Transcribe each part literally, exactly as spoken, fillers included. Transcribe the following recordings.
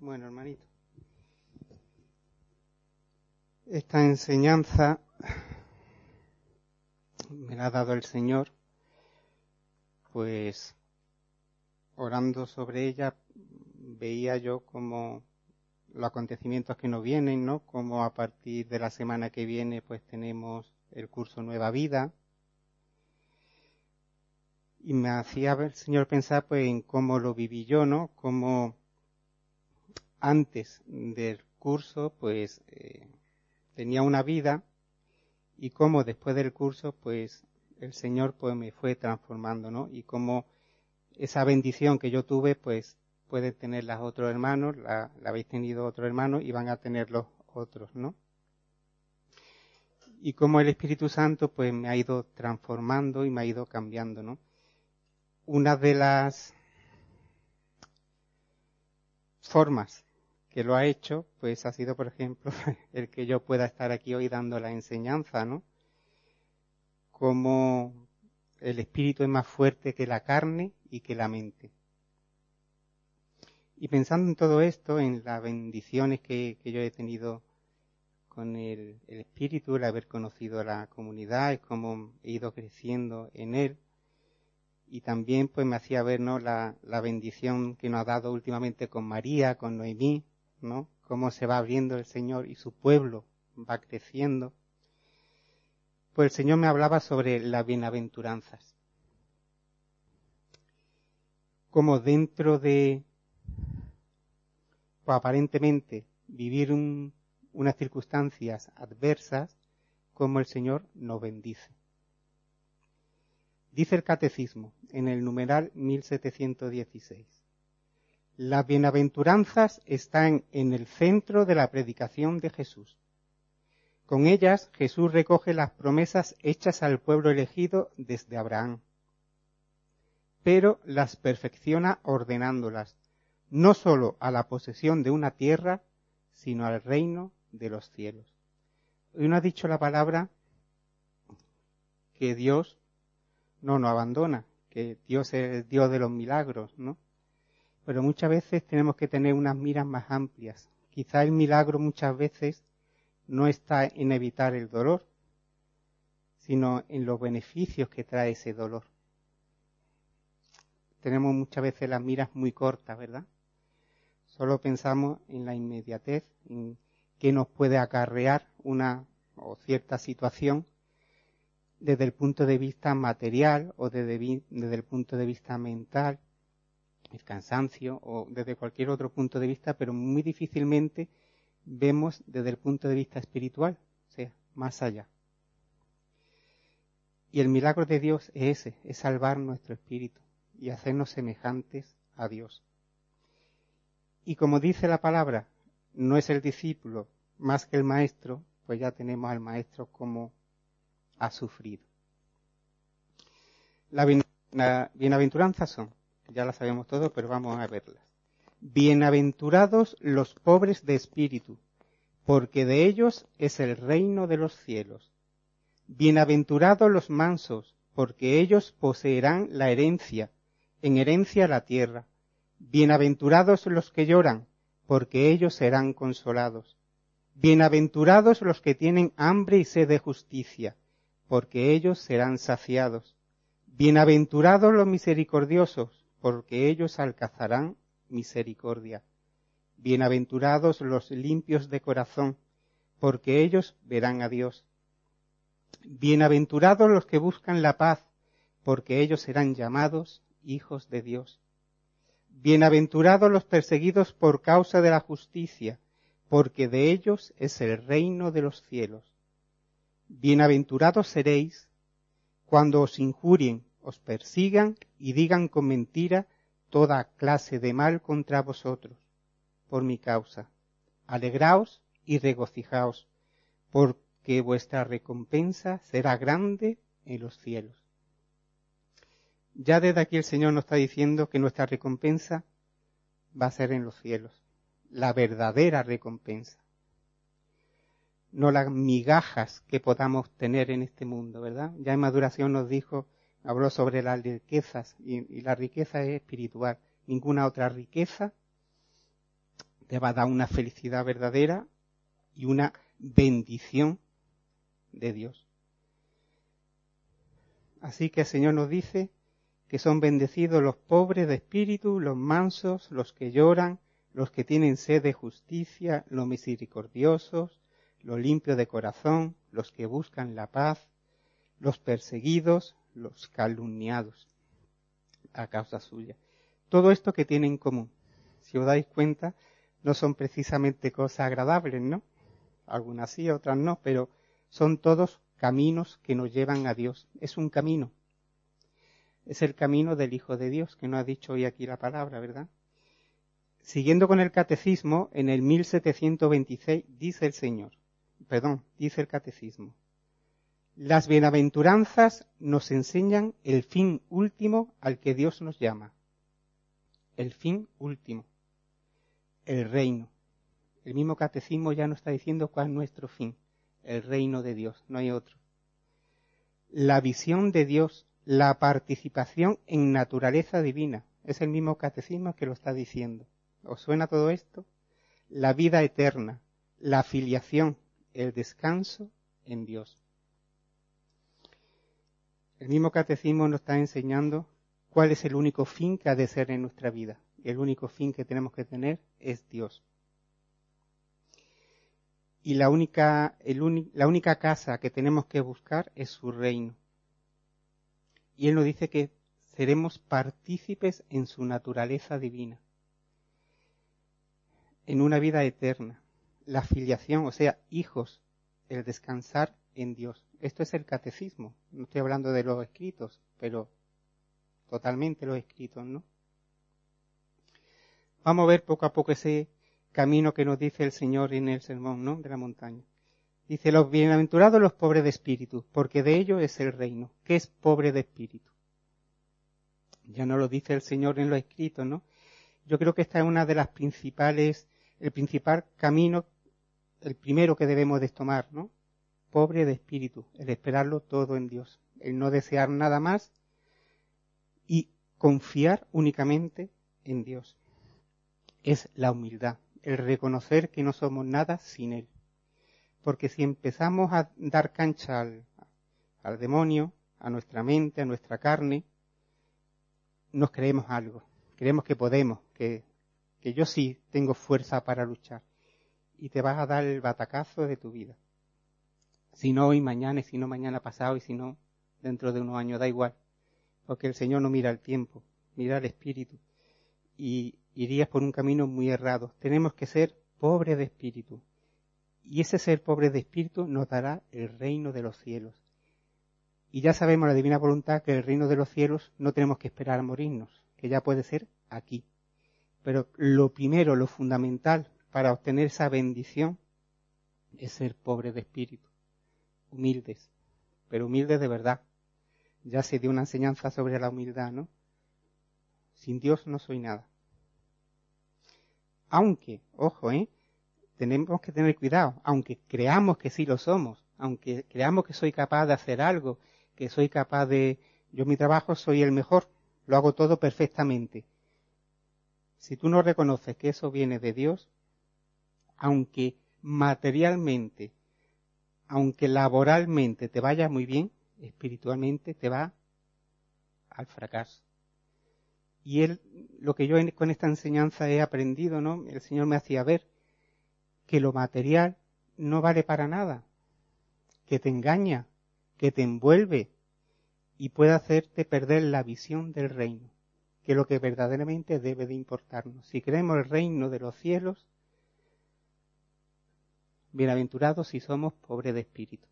Bueno, hermanito, esta enseñanza me la ha dado el Señor, pues orando sobre ella veía yo como los acontecimientos que nos vienen, ¿no? Como a partir de la semana que viene pues tenemos el curso Nueva Vida, y me hacía el Señor pensar pues en cómo lo viví yo, ¿no? Cómo antes del curso pues eh, tenía una vida, y cómo después del curso pues el Señor pues me fue transformando, ¿no? Y cómo esa bendición que yo tuve pues pueden tener los otros hermanos, la, la habéis tenido otros hermanos y van a tener los otros, ¿no? Y cómo el Espíritu Santo pues me ha ido transformando y me ha ido cambiando, ¿no? Una de las formas que lo ha hecho, pues ha sido, por ejemplo, el que yo pueda estar aquí hoy dando la enseñanza, ¿no? Como el espíritu es más fuerte que la carne y que la mente. Y pensando en todo esto, en las bendiciones que, que yo he tenido con el, el espíritu, el haber conocido a la comunidad y cómo he ido creciendo en él, y también pues me hacía ver, ¿no? la, la bendición que nos ha dado últimamente con María, con Noemí, ¿no? Cómo se va abriendo el Señor y su pueblo va creciendo. Pues el Señor me hablaba sobre las bienaventuranzas. Como dentro de, pues aparentemente, vivir un, unas circunstancias adversas, como el Señor nos bendice. Dice el Catecismo, en el numeral mil setecientos dieciséis, las bienaventuranzas están en el centro de la predicación de Jesús. Con ellas Jesús recoge las promesas hechas al pueblo elegido desde Abraham, pero las perfecciona ordenándolas, no sólo a la posesión de una tierra, sino al reino de los cielos. Hoy nos ha dicho la palabra que Dios no nos abandona, que Dios es el Dios de los milagros, ¿no? Pero muchas veces tenemos que tener unas miras más amplias. Quizá el milagro muchas veces no está en evitar el dolor, sino en los beneficios que trae ese dolor. Tenemos muchas veces las miras muy cortas, ¿verdad? Solo pensamos en la inmediatez, en qué nos puede acarrear una o cierta situación desde el punto de vista material o desde, desde el punto de vista mental, el cansancio o desde cualquier otro punto de vista, pero muy difícilmente vemos desde el punto de vista espiritual, o sea, más allá. Y el milagro de Dios es ese, es salvar nuestro espíritu y hacernos semejantes a Dios. Y como dice la palabra, no es el discípulo más que el maestro, pues ya tenemos al maestro como ha sufrido. Las la bienaventuranzas son, ya las sabemos todos, pero vamos a verlas. Bienaventurados los pobres de espíritu, porque de ellos es el reino de los cielos. Bienaventurados los mansos, porque ellos poseerán la herencia, en herencia la tierra. Bienaventurados los que lloran, porque ellos serán consolados. Bienaventurados los que tienen hambre y sed de justicia, porque ellos serán saciados. Bienaventurados los misericordiosos, porque ellos alcanzarán misericordia. Bienaventurados los limpios de corazón, porque ellos verán a Dios. Bienaventurados los que buscan la paz, porque ellos serán llamados hijos de Dios. Bienaventurados los perseguidos por causa de la justicia, porque de ellos es el reino de los cielos. Bienaventurados seréis cuando os injurien, os persigan y digan con mentira toda clase de mal contra vosotros, por mi causa. Alegraos y regocijaos, porque vuestra recompensa será grande en los cielos. Ya desde aquí el Señor nos está diciendo que nuestra recompensa va a ser en los cielos, la verdadera recompensa. No las migajas que podamos tener en este mundo, ¿verdad? Ya en Maduración nos dijo, habló sobre las riquezas, y, y la riqueza es espiritual. Ninguna otra riqueza te va a dar una felicidad verdadera y una bendición de Dios. Así que el Señor nos dice que son bendecidos los pobres de espíritu, los mansos, los que lloran, los que tienen sed de justicia, los misericordiosos, los limpios de corazón, los que buscan la paz, los perseguidos, los calumniados a causa suya. Todo esto que tiene en común, si os dais cuenta, no son precisamente cosas agradables, ¿no? Algunas sí, otras no, pero son todos caminos que nos llevan a Dios. Es un camino. Es el camino del Hijo de Dios, que nos ha dicho hoy aquí la palabra, ¿verdad? Siguiendo con el catecismo, en el mil setecientos veintiséis dice el Señor, perdón, dice el catecismo, las bienaventuranzas nos enseñan el fin último al que Dios nos llama. El fin último, el reino. El mismo catecismo ya nos está diciendo cuál es nuestro fin, el reino de Dios, no hay otro. La visión de Dios, la participación en naturaleza divina, es el mismo catecismo que lo está diciendo. ¿Os suena todo esto? La vida eterna, la filiación, el descanso en Dios. El mismo catecismo nos está enseñando cuál es el único fin que ha de ser en nuestra vida. El único fin que tenemos que tener es Dios. Y la única, el uni, la única casa que tenemos que buscar es su reino. Y Él nos dice que seremos partícipes en su naturaleza divina, en una vida eterna. La filiación, o sea, hijos, el descansar en Dios. Esto es el catecismo. No estoy hablando de los escritos, pero totalmente los escritos, ¿no? Vamos a ver poco a poco ese camino que nos dice el Señor en el sermón, ¿no?, de la montaña. Dice, los bienaventurados los pobres de espíritu, porque de ellos es el reino. ¿Qué es pobre de espíritu? Ya no lo dice el Señor en los escritos, ¿no? Yo creo que esta es una de las principales, el principal camino, el primero que debemos de tomar, ¿no? Pobre de espíritu, el esperarlo todo en Dios, el no desear nada más y confiar únicamente en Dios. Es la humildad, el reconocer que no somos nada sin Él. Porque si empezamos a dar cancha al, al demonio, a nuestra mente, a nuestra carne, nos creemos algo. Creemos que podemos, que, que yo sí tengo fuerza para luchar. Y te vas a dar el batacazo de tu vida. Si no hoy, mañana, y si no mañana pasado, y si no dentro de unos años, da igual. Porque el Señor no mira el tiempo, mira el espíritu. Y irías por un camino muy errado. Tenemos que ser pobres de espíritu. Y ese ser pobre de espíritu nos dará el reino de los cielos. Y ya sabemos la divina voluntad que el reino de los cielos no tenemos que esperar a morirnos, que ya puede ser aquí. Pero lo primero, lo fundamental para obtener esa bendición es ser pobre de espíritu, humildes, pero humildes de verdad. Ya se dio una enseñanza sobre la humildad, ¿no? Sin Dios no soy nada. Aunque, ojo, ¿eh? Tenemos que tener cuidado, aunque creamos que sí lo somos, aunque creamos que soy capaz de hacer algo, que soy capaz de... Yo en mi trabajo soy el mejor, lo hago todo perfectamente. Si tú no reconoces que eso viene de Dios, aunque materialmente, aunque laboralmente te vaya muy bien, espiritualmente te va al fracaso. Y él, lo que yo con esta enseñanza he aprendido, ¿no? El Señor me hacía ver que lo material no vale para nada, que te engaña, que te envuelve y puede hacerte perder la visión del reino, que es lo que verdaderamente debe de importarnos. Si queremos el reino de los cielos, bienaventurados si somos pobres de espíritu.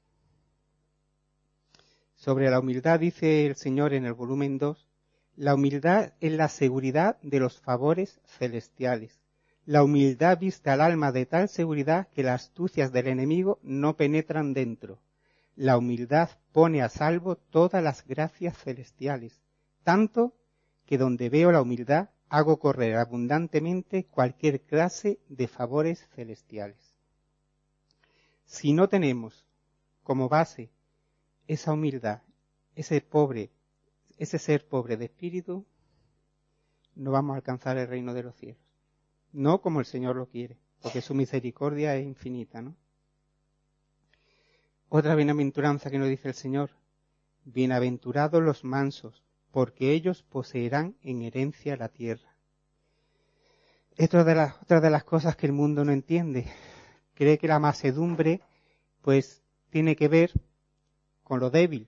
Sobre la humildad dice el Señor en el volumen dos, la humildad es la seguridad de los favores celestiales. La humildad viste al alma de tal seguridad que las astucias del enemigo no penetran dentro. La humildad pone a salvo todas las gracias celestiales, tanto que donde veo la humildad hago correr abundantemente cualquier clase de favores celestiales. Si no tenemos como base esa humildad, ese pobre, ese ser pobre de espíritu, no vamos a alcanzar el reino de los cielos. no como el Señor lo quiere, porque su misericordia es infinita, ¿no? Otra bienaventuranza que nos dice el Señor: bienaventurados los mansos, porque ellos poseerán en herencia la tierra. Esto es de las, otra de las cosas que el mundo no entiende. Cree que la mansedumbre, pues, tiene que ver con lo débil.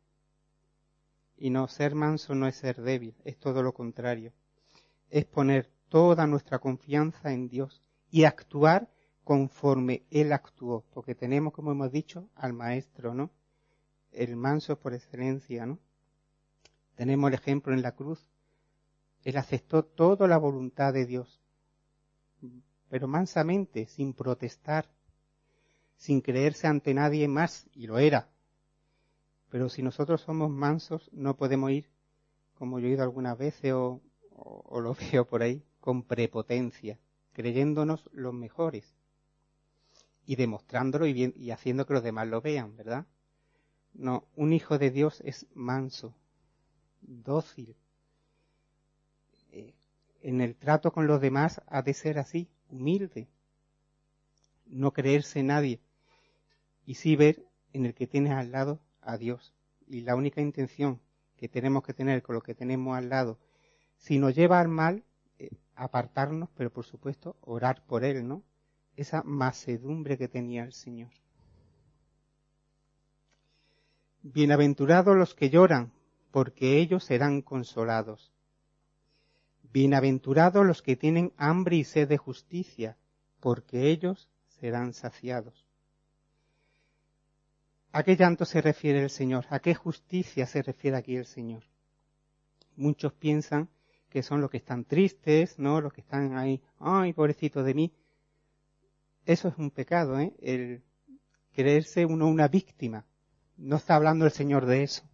Y no, ser manso no es ser débil, es todo lo contrario. Es poner toda nuestra confianza en Dios y actuar conforme Él actuó, porque tenemos, como hemos dicho, al Maestro, ¿no? El manso por excelencia, ¿no? Tenemos el ejemplo en la cruz. Él aceptó toda la voluntad de Dios, pero mansamente, sin protestar, sin creerse ante nadie más, y lo era. Pero si nosotros somos mansos, no podemos ir, como yo he ido algunas veces o, o, o lo veo por ahí, con prepotencia, creyéndonos los mejores y demostrándolo y, bien, y haciendo que los demás lo vean, ¿verdad? No, un hijo de Dios es manso, dócil. Eh, en el trato con los demás ha de ser así, humilde, no creerse nadie y sí ver en el que tienes al lado a Dios. Y la única intención que tenemos que tener con lo que tenemos al lado, si nos lleva al mal, eh, apartarnos, pero por supuesto orar por él, ¿no? Esa mansedumbre que tenía el Señor. Bienaventurados los que lloran, porque ellos serán consolados. Bienaventurados los que tienen hambre y sed de justicia, porque ellos serán saciados. ¿A qué llanto se refiere el Señor? ¿A qué justicia se refiere aquí el Señor? Muchos piensan que son los que están tristes, ¿no? Los que están ahí, ¡ay, pobrecito de mí! Eso es un pecado, ¿eh? El creerse uno una víctima. No está hablando el Señor de eso.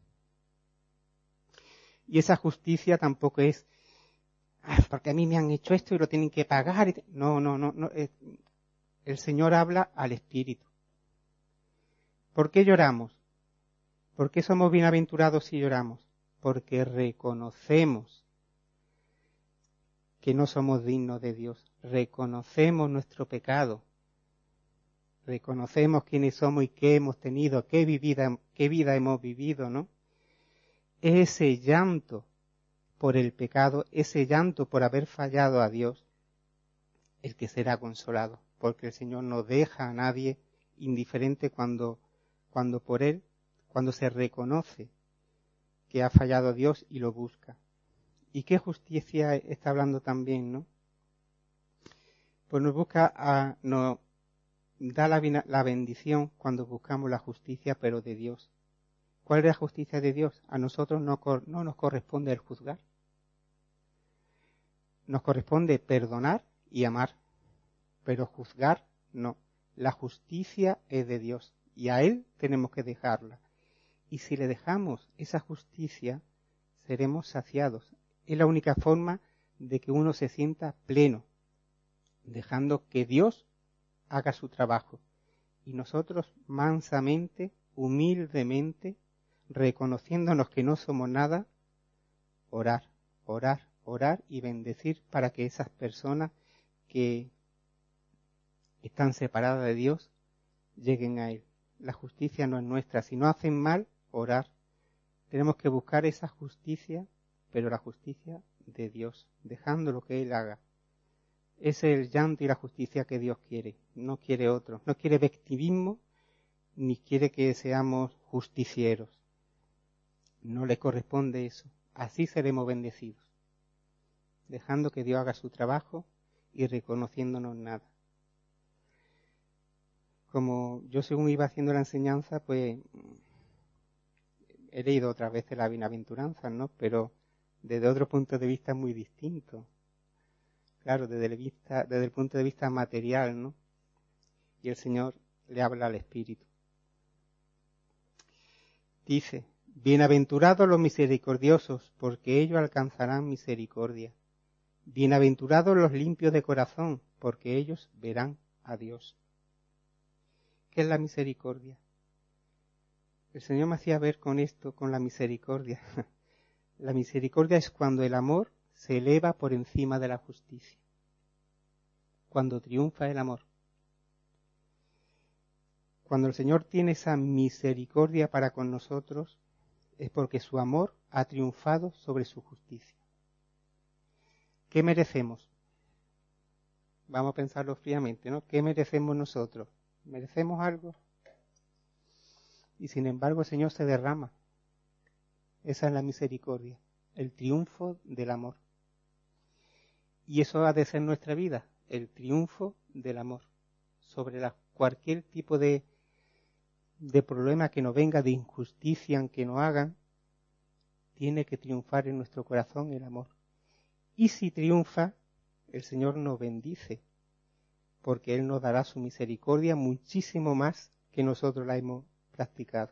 Y esa justicia tampoco es, ah, porque a mí me han hecho esto y lo tienen que pagar. No, no, no, no. El Señor habla al Espíritu. ¿Por qué lloramos? ¿Por qué somos bienaventurados si lloramos? Porque reconocemos que no somos dignos de Dios. Reconocemos nuestro pecado. Reconocemos quiénes somos y qué hemos tenido, qué vida, qué vida hemos vivido, ¿no? Ese llanto por el pecado, ese llanto por haber fallado a Dios, el que será consolado, porque el Señor no deja a nadie indiferente cuando, cuando por Él, cuando se reconoce que ha fallado a Dios y lo busca. ¿Y qué justicia está hablando también, no? Pues nos busca, a, nos da la, la bendición cuando buscamos la justicia, pero de Dios. ¿Cuál es la justicia de Dios? A nosotros no, no nos corresponde el juzgar. Nos corresponde perdonar y amar, pero juzgar no. La justicia es de Dios y a Él tenemos que dejarla. Y si le dejamos esa justicia, seremos saciados. Es la única forma de que uno se sienta pleno, dejando que Dios haga su trabajo. Y nosotros mansamente, humildemente, reconociéndonos que no somos nada, orar, orar, orar y bendecir para que esas personas que están separadas de Dios lleguen a Él. La justicia no es nuestra. Si no hacen mal, orar. Tenemos que buscar esa justicia, pero la justicia de Dios, dejando lo que Él haga. Ese es el llanto y la justicia que Dios quiere. No quiere otro. No quiere victimismo, ni quiere que seamos justicieros. No le corresponde eso. Así seremos bendecidos, dejando que Dios haga su trabajo y reconociéndonos nada. Como yo según iba haciendo la enseñanza, pues he leído otras veces la bienaventuranza, ¿no? Pero desde otro punto de vista muy distinto. Claro, desde el, vista, desde el punto de vista material, ¿no? Y el Señor le habla al Espíritu. Dice, bienaventurados los misericordiosos, porque ellos alcanzarán misericordia. Bienaventurados los limpios de corazón, porque ellos verán a Dios. ¿Qué es la misericordia? El Señor me hacía ver con esto, con la misericordia. La misericordia es cuando el amor se eleva por encima de la justicia. cuando triunfa el amor. Cuando el Señor tiene esa misericordia para con nosotros, es porque su amor ha triunfado sobre su justicia. ¿Qué merecemos? Vamos a pensarlo fríamente, ¿no? ¿Qué merecemos nosotros? ¿Merecemos algo? Y sin embargo el Señor se derrama. Esa es la misericordia, el triunfo del amor. Y eso ha de ser nuestra vida, el triunfo del amor sobre la, cualquier tipo de, de problema que nos venga, de injusticia que nos hagan, tiene que triunfar en nuestro corazón el amor. Y si triunfa, el Señor nos bendice, porque Él nos dará su misericordia muchísimo más que nosotros la hemos practicado.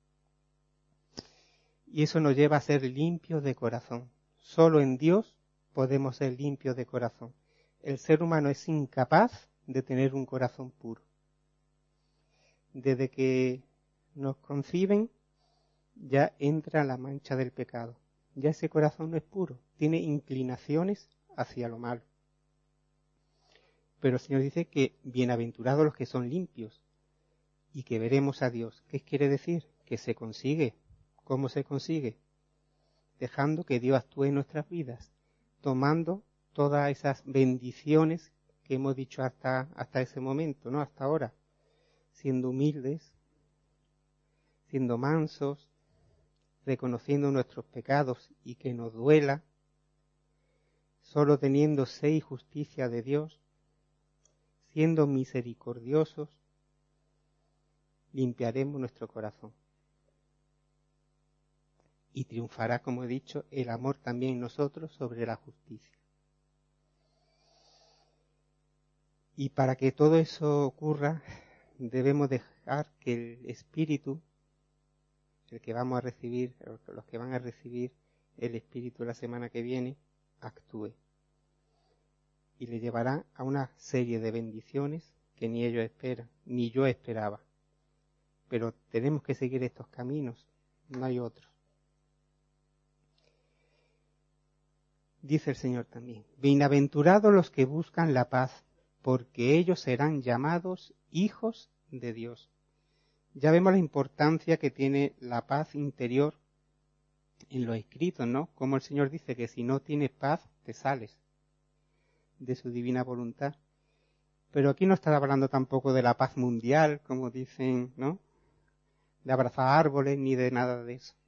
Y eso nos lleva a ser limpios de corazón. Solo en Dios podemos ser limpios de corazón. El ser humano es incapaz de tener un corazón puro. Desde que nos conciben, ya entra la mancha del pecado. Ya ese corazón no es puro, tiene inclinaciones hacia lo malo. Pero el Señor dice que bienaventurados los que son limpios y que veremos a Dios. ¿Qué quiere decir? Que se consigue. ¿Cómo se consigue? Dejando que Dios actúe en nuestras vidas, tomando todas esas bendiciones que hemos dicho hasta, hasta ese momento, ¿no? Hasta ahora, siendo humildes, siendo mansos, reconociendo nuestros pecados y que nos duela, solo teniendo sed y justicia de Dios, siendo misericordiosos, limpiaremos nuestro corazón. Y triunfará, como he dicho, el amor también en nosotros sobre la justicia. Y para que todo eso ocurra, debemos dejar que el Espíritu, el que vamos a recibir, los que van a recibir el Espíritu la semana que viene, actúe. Y le llevará a una serie de bendiciones que ni ellos esperan, ni yo esperaba. Pero tenemos que seguir estos caminos, no hay otros. Dice el Señor también, bienaventurados los que buscan la paz, porque ellos serán llamados hijos de Dios. Ya vemos la importancia que tiene la paz interior en los escritos, ¿no? Como el Señor dice que si no tienes paz, te sales de su divina voluntad. Pero aquí no está hablando tampoco de la paz mundial, como dicen, ¿no? De abrazar árboles, ni de nada de eso.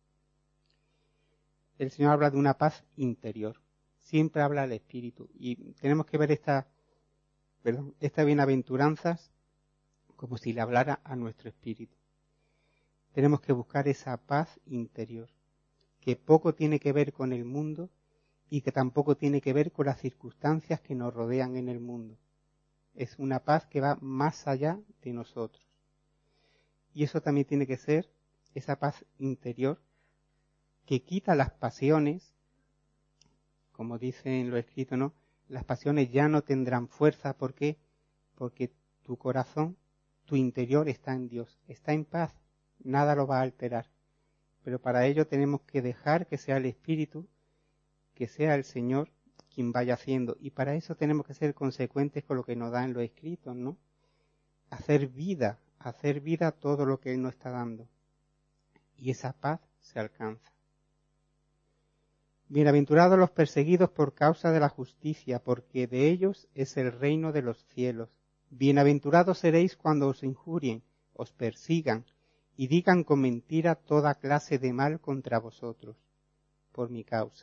El Señor habla de una paz interior. Siempre habla del Espíritu. Y tenemos que ver esta, perdón, estas bienaventuranzas como si le hablara a nuestro espíritu. Tenemos que buscar esa paz interior, que poco tiene que ver con el mundo y que tampoco tiene que ver con las circunstancias que nos rodean en el mundo. Es una paz que va más allá de nosotros. Y eso también tiene que ser esa paz interior que quita las pasiones, como dice en lo escrito, ¿no? Las pasiones ya no tendrán fuerza. ¿Por qué? Porque tu corazón, tu interior está en Dios, está en paz, nada lo va a alterar. Pero para ello tenemos que dejar que sea el Espíritu, que sea el Señor quien vaya haciendo. Y para eso tenemos que ser consecuentes con lo que nos da en los escritos, ¿no? Hacer vida, hacer vida todo lo que Él nos está dando. Y esa paz se alcanza. Bienaventurados los perseguidos por causa de la justicia, porque de ellos es el reino de los cielos. Bienaventurados seréis cuando os injurien, os persigan, y digan con mentira toda clase de mal contra vosotros, por mi causa.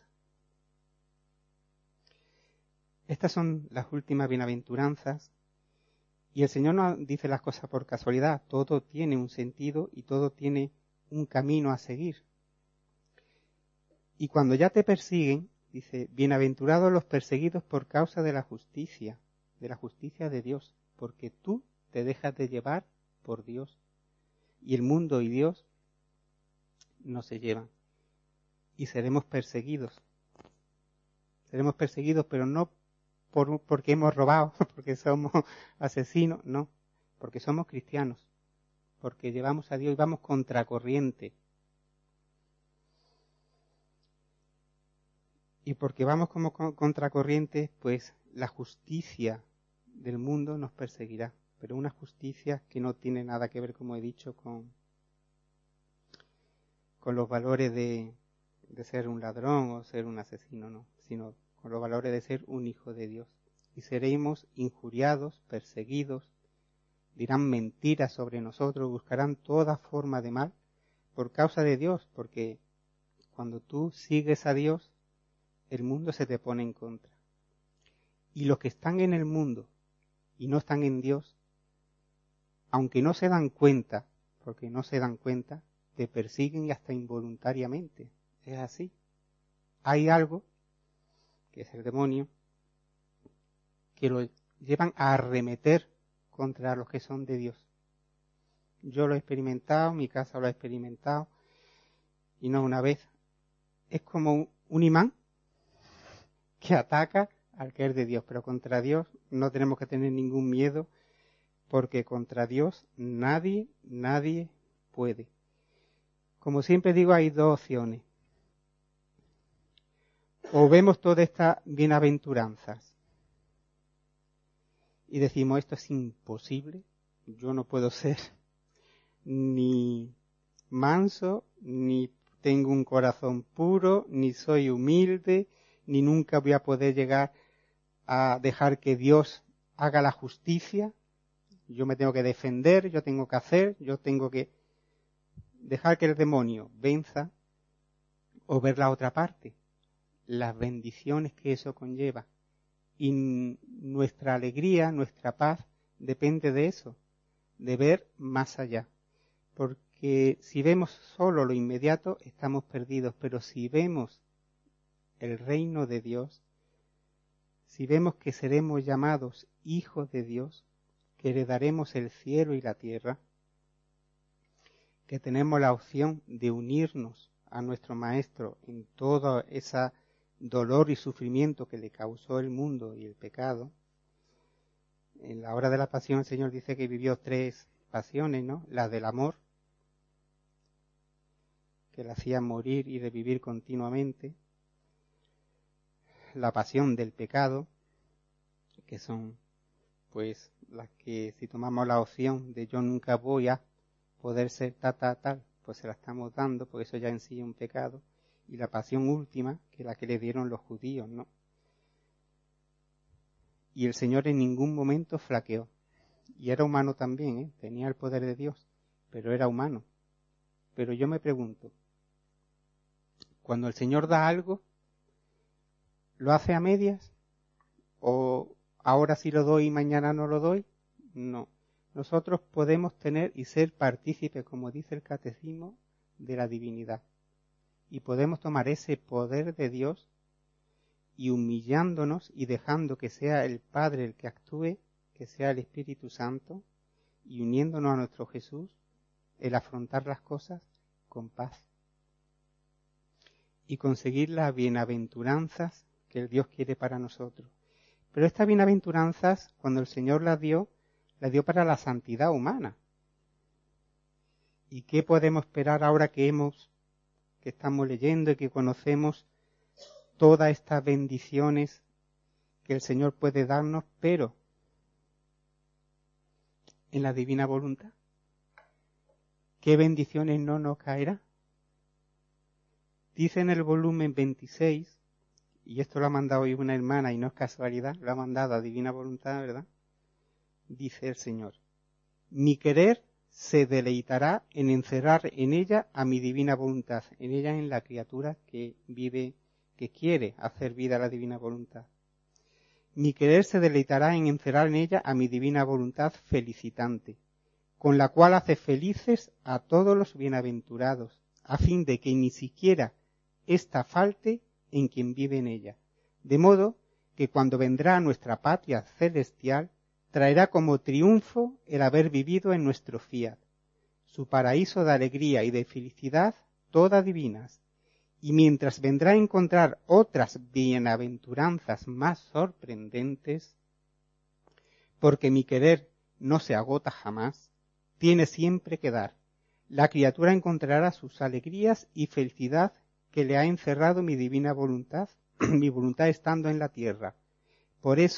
Estas son las últimas bienaventuranzas, y el Señor no dice las cosas por casualidad, todo tiene un sentido y todo tiene un camino a seguir. Y cuando ya te persiguen, dice, bienaventurados los perseguidos por causa de la justicia, de la justicia de Dios, porque tú te dejas de llevar por Dios. Y el mundo y Dios no se llevan. Y seremos perseguidos. Seremos perseguidos, pero no por, porque hemos robado, porque somos asesinos, no, porque somos cristianos, porque llevamos a Dios y vamos contracorriente. Y porque vamos como contracorriente, pues la justicia del mundo nos perseguirá, pero una justicia que no tiene nada que ver, como he dicho, con, con los valores de, de ser un ladrón o ser un asesino, no, sino con los valores de ser un hijo de Dios. Y seremos injuriados, perseguidos, dirán mentiras sobre nosotros, buscarán toda forma de mal por causa de Dios, porque cuando tú sigues a Dios, el mundo se te pone en contra. Y los que están en el mundo y no están en Dios, aunque no se dan cuenta, porque no se dan cuenta, te persiguen y hasta involuntariamente. Es así. Hay algo, que es el demonio, que lo llevan a arremeter contra los que son de Dios. Yo lo he experimentado, mi casa lo ha experimentado, y no una vez. Es como un, un imán que ataca al que es de Dios, pero contra Dios no tenemos que tener ningún miedo, porque contra Dios nadie, nadie puede. Como siempre digo, hay dos opciones. O vemos todas estas bienaventuranzas y decimos, esto es imposible, yo no puedo ser ni manso, ni tengo un corazón puro, ni soy humilde, ni nunca voy a poder llegar a dejar que Dios haga la justicia. Yo me tengo que defender, yo tengo que hacer, yo tengo que dejar que el demonio venza, o ver la otra parte, las bendiciones que eso conlleva. Y nuestra alegría, nuestra paz, depende de eso, de ver más allá. Porque si vemos solo lo inmediato, estamos perdidos. Pero si vemos el reino de Dios, si vemos que seremos llamados hijos de Dios, que heredaremos el cielo y la tierra, que tenemos la opción de unirnos a nuestro Maestro en todo ese dolor y sufrimiento que le causó el mundo y el pecado. En la hora de la pasión el Señor dice que vivió tres pasiones, ¿no? La del amor, que le hacía morir y revivir continuamente. La pasión del pecado, que son pues las que si tomamos la opción de yo nunca voy a poder ser ta, ta, tal, pues se la estamos dando, porque eso ya en sí es un pecado. Y la pasión última, que es la que le dieron los judíos, ¿no? Y el Señor en ningún momento flaqueó. Y era humano también, ¿eh? Tenía el poder de Dios, pero era humano. Pero yo me pregunto, cuando el Señor da algo, ¿lo hace a medias? ¿O ahora sí lo doy y mañana no lo doy? No. Nosotros podemos tener y ser partícipes, como dice el Catecismo, de la divinidad. Y podemos tomar ese poder de Dios y humillándonos y dejando que sea el Padre el que actúe, que sea el Espíritu Santo, y uniéndonos a nuestro Jesús, el afrontar las cosas con paz. Y conseguir las bienaventuranzas que el Dios quiere para nosotros. Pero estas bienaventuranzas, cuando el Señor las dio, las dio para la santidad humana. ¿Y qué podemos esperar ahora que hemos, que estamos leyendo y que conocemos todas estas bendiciones que el Señor puede darnos, pero en la divina voluntad? ¿Qué bendiciones no nos caerá? Dice en el volumen veintiséis, y esto lo ha mandado hoy una hermana y no es casualidad, lo ha mandado a divina voluntad, ¿verdad? Dice el Señor, mi querer se deleitará en encerrar en ella a mi divina voluntad, en ella en la criatura que vive, que quiere hacer vida a la divina voluntad. Mi querer se deleitará en encerrar en ella a mi divina voluntad felicitante, con la cual hace felices a todos los bienaventurados, a fin de que ni siquiera ésta falte en quien vive en ella, de modo que cuando vendrá a nuestra patria celestial, traerá como triunfo el haber vivido en nuestro fiat, su paraíso de alegría y de felicidad todas divinas, y mientras vendrá a encontrar otras bienaventuranzas más sorprendentes, porque mi querer no se agota jamás, tiene siempre que dar, la criatura encontrará sus alegrías y felicidad que le ha encerrado mi divina voluntad, mi voluntad estando en la tierra. Por eso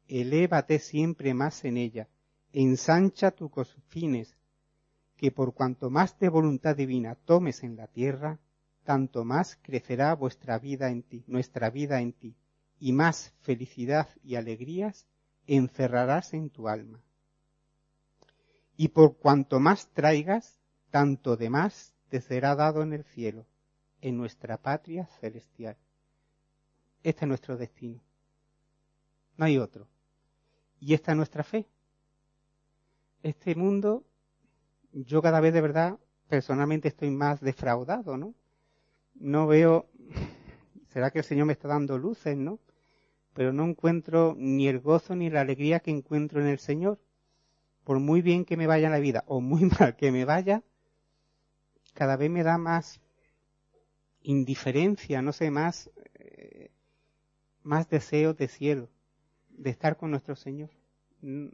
elévate siempre más en ella, ensancha tus confines, que por cuanto más de voluntad divina tomes en la tierra, tanto más crecerá vuestra vida en ti, nuestra vida en ti, y más felicidad y alegrías encerrarás en tu alma. Y por cuanto más traigas, tanto de más te será dado en el cielo, en nuestra patria celestial. Este es nuestro destino. No hay otro. Y esta es nuestra fe. Este mundo, yo cada vez de verdad, personalmente estoy más defraudado, ¿no? No veo, será que el Señor me está dando luces, ¿no? Pero no encuentro ni el gozo ni la alegría que encuentro en el Señor. Por muy bien que me vaya en la vida o muy mal que me vaya, cada vez me da más indiferencia, no sé, más, eh, más deseos de cielo, de estar con nuestro Señor. El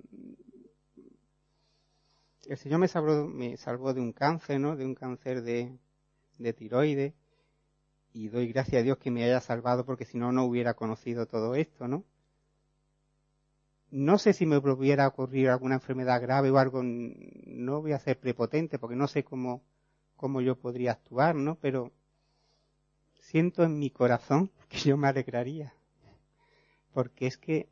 Señor me salvó, me salvó de un cáncer, ¿no? De un cáncer de, de tiroides. Y doy gracias a Dios que me haya salvado, porque si no, no hubiera conocido todo esto, ¿no? No sé si me volviera a ocurrir alguna enfermedad grave o algo, no voy a ser prepotente, porque no sé cómo, cómo yo podría actuar, ¿no? Pero siento en mi corazón que yo me alegraría, porque es que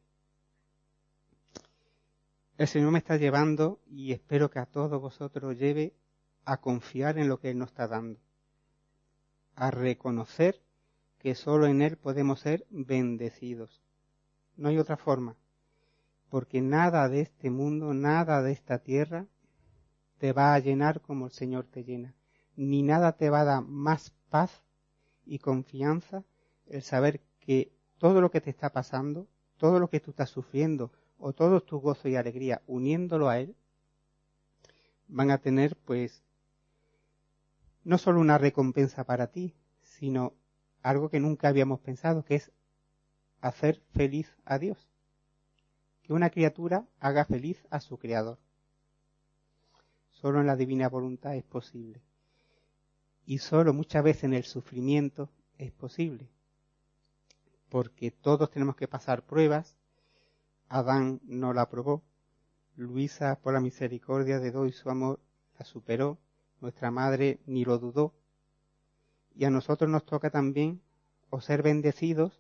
el Señor me está llevando, y espero que a todos vosotros lleve a confiar en lo que Él nos está dando, a reconocer que solo en Él podemos ser bendecidos. No hay otra forma, porque nada de este mundo, nada de esta tierra te va a llenar como el Señor te llena, ni nada te va a dar más paz y confianza el saber que todo lo que te está pasando, todo lo que tú estás sufriendo, o todos tus gozos y alegría, uniéndolo a Él, van a tener pues no solo una recompensa para ti, sino algo que nunca habíamos pensado, que es hacer feliz a Dios. Que una criatura haga feliz a su Creador. Solo en la divina voluntad es posible. Y solo muchas veces en el sufrimiento es posible. Porque todos tenemos que pasar pruebas. Adán no la probó. Luisa, por la misericordia de Dios y su amor, la superó. Nuestra madre ni lo dudó. Y a nosotros nos toca también o ser bendecidos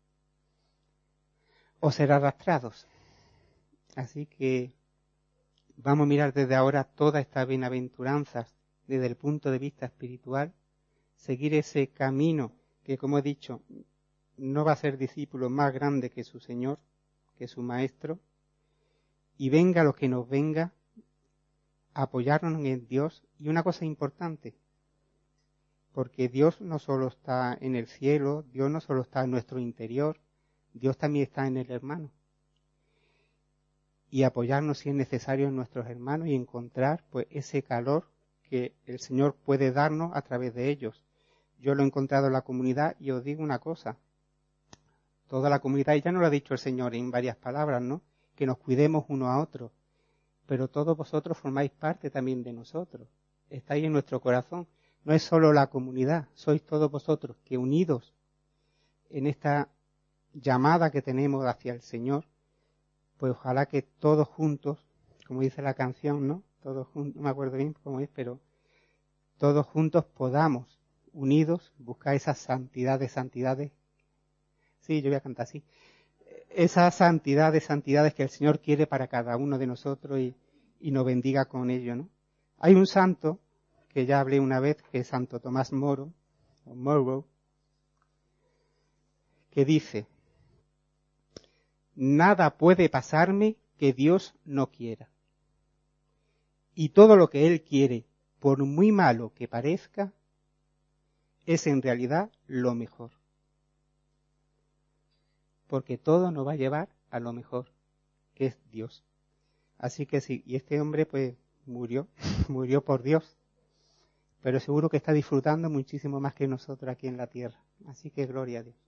o ser arrastrados. Así que vamos a mirar desde ahora todas estas bienaventuranzas desde el punto de vista espiritual, seguir ese camino que, como he dicho, no va a ser discípulo más grande que su Señor, que su Maestro, y venga lo que nos venga, apoyarnos en Dios. Y una cosa importante, porque Dios no solo está en el cielo, Dios no solo está en nuestro interior, Dios también está en el hermano. Y apoyarnos si es necesario en nuestros hermanos y encontrar pues ese calor que el Señor puede darnos a través de ellos. Yo lo he encontrado en la comunidad y os digo una cosa, toda la comunidad, y ya nos lo ha dicho el Señor en varias palabras, ¿no? Que nos cuidemos uno a otro, pero todos vosotros formáis parte también de nosotros, estáis en nuestro corazón, no es solo la comunidad, sois todos vosotros que unidos en esta llamada que tenemos hacia el Señor, pues ojalá que todos juntos, como dice la canción, ¿no? Todos juntos, no me acuerdo bien cómo es, pero todos juntos podamos, unidos, buscar esas santidades, santidades. Sí, yo voy a cantar así. Esas santidades, santidades que el Señor quiere para cada uno de nosotros y, y nos bendiga con ello, ¿no? Hay un santo, que ya hablé una vez, que es Santo Tomás Moro, o Morrow, que dice: nada puede pasarme que Dios no quiera. Y todo lo que Él quiere, por muy malo que parezca, es en realidad lo mejor. Porque todo nos va a llevar a lo mejor, que es Dios. Así que sí, y este hombre pues murió, murió por Dios. Pero seguro que está disfrutando muchísimo más que nosotros aquí en la tierra. Así que gloria a Dios.